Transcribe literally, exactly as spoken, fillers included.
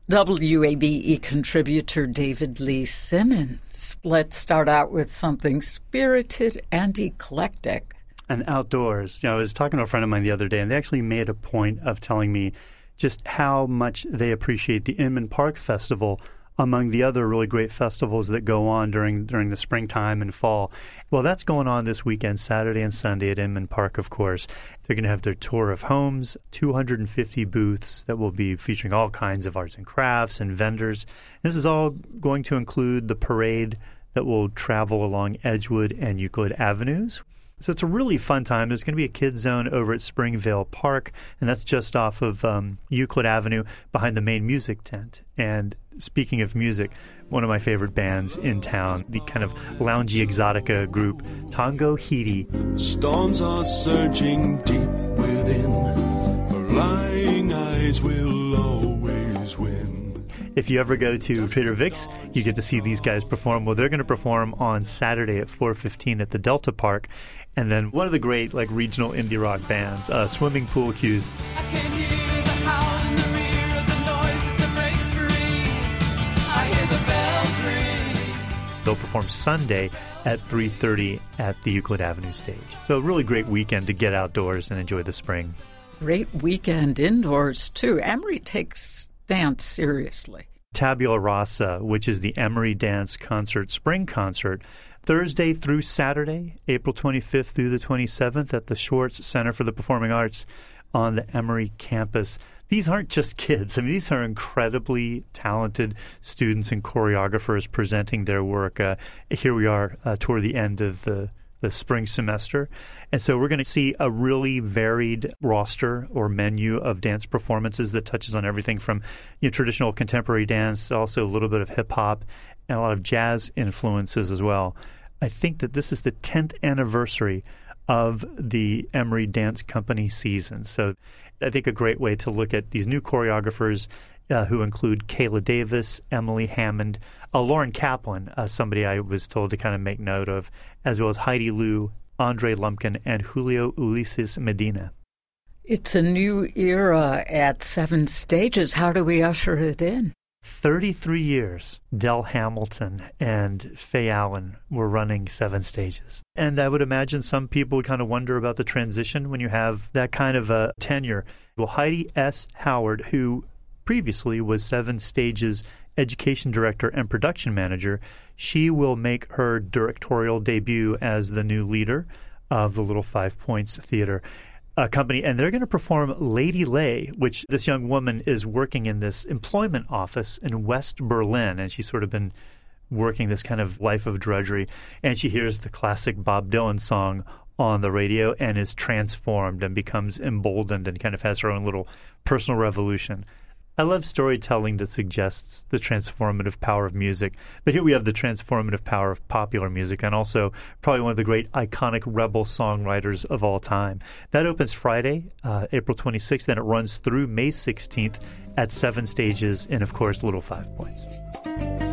W A B E contributor David Lee Simmons. Let's start out with something spirited and eclectic. And outdoors. You know, I was talking to a friend of mine the other day, and they actually made a point of telling me just how much they appreciate the Inman Park Festival among the other really great festivals that go on during during the springtime and fall. Well, that's going on this weekend, Saturday and Sunday at Inman Park, of course. They're going to have their tour of homes, two hundred fifty booths that will be featuring all kinds of arts and crafts and vendors. This is all going to include the parade that will travel along Edgewood and Euclid Avenues. So it's a really fun time. There's going to be a kids zone over at Springvale Park, and that's just off of um, Euclid Avenue behind the main music tent. And speaking of music, one of my favorite bands in town, the kind of loungy exotica group, Tango Hiti. Storms are surging deep within, for lying eyes will always win. If you ever go to Trader Vic's, you get to see these guys perform. Well, they're going to perform on Saturday at four fifteen at the Delta Park. And then one of the great like regional indie rock bands, uh, Swimming Pool Cues. I can hear the howl in the rear of the noise that the brakes breathe. I hear the bells ring. They'll perform Sunday at three thirty at the Euclid Avenue stage. So a really great weekend to get outdoors and enjoy the spring. Great weekend indoors, too. Emory takes dance seriously. Tabula Rasa, which is the Emory Dance Concert Spring Concert, Thursday through Saturday, April twenty-fifth through the twenty-seventh at the Schwartz Center for the Performing Arts on the Emory campus. These aren't just kids. I mean, these are incredibly talented students and choreographers presenting their work. Uh, here we are uh, toward the end of the the spring semester. And so we're going to see a really varied roster or menu of dance performances that touches on everything from you know, traditional contemporary dance, also a little bit of hip-hop, and a lot of jazz influences as well. I think that this is the tenth anniversary of the Emory Dance Company season. So I think a great way to look at these new choreographers uh, who include Kayla Davis, Emily Hammond, uh, Lauren Kaplan, uh, somebody I was told to kind of make note of, as well as Heidi Liu, Andre Lumpkin, and Julio Ulises Medina. It's a new era at Seven Stages. How do we usher it in? thirty-three years, Del Hamilton and Faye Allen were running Seven Stages. And I would imagine some people would kind of wonder about the transition when you have that kind of a tenure. Well, Heidi S. Howard, who previously was Seven Stages education director and production manager, she will make her directorial debut as the new leader of the Little Five Points Theater uh, company. And they're going to perform Lady Lay, which this young woman is working in this employment office in West Berlin. And she's sort of been working this kind of life of drudgery. And she hears the classic Bob Dylan song on the radio and is transformed and becomes emboldened and kind of has her own little personal revolution. I love storytelling that suggests the transformative power of music. But here we have the transformative power of popular music and also probably one of the great iconic rebel songwriters of all time. That opens Friday, uh, April twenty-sixth, and it runs through May sixteenth at Seven Stages and, of course, Little Five Points.